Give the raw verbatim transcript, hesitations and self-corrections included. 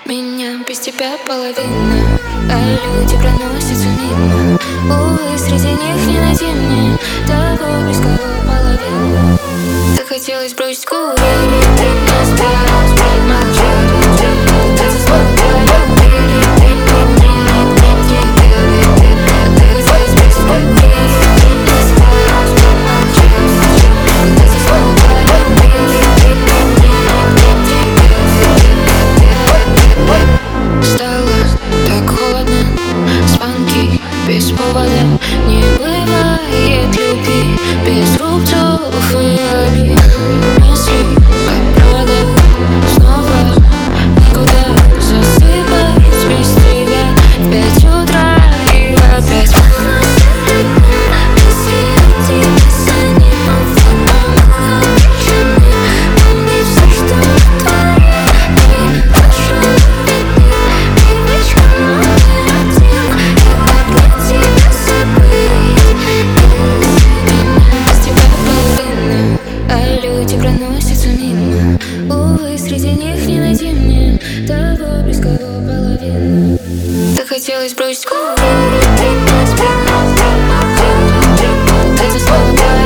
Меня без тебя половина, а люди проносятся мимо. Увы, среди них не найти мне того близкого половину. Так хотелось бросить курить, ты не спрятал, спрятал, молчать. Это слово полюбили, ты не умри, не делай. Так хотелось бросить курить, ты не спрятал, спрятал, молчать. Это слово полюбили, ты не умри, не делай. Стало так холодно, звонки без повода. Не бывает любви без рубцов и обид. Мысли как провода, снова никуда засыпать без тебя. В пять утра и опять проносятся мимо. Увы, среди них не найти мне того близкого половину. Так хотелось бросить курить, ты не спрятал, это слово.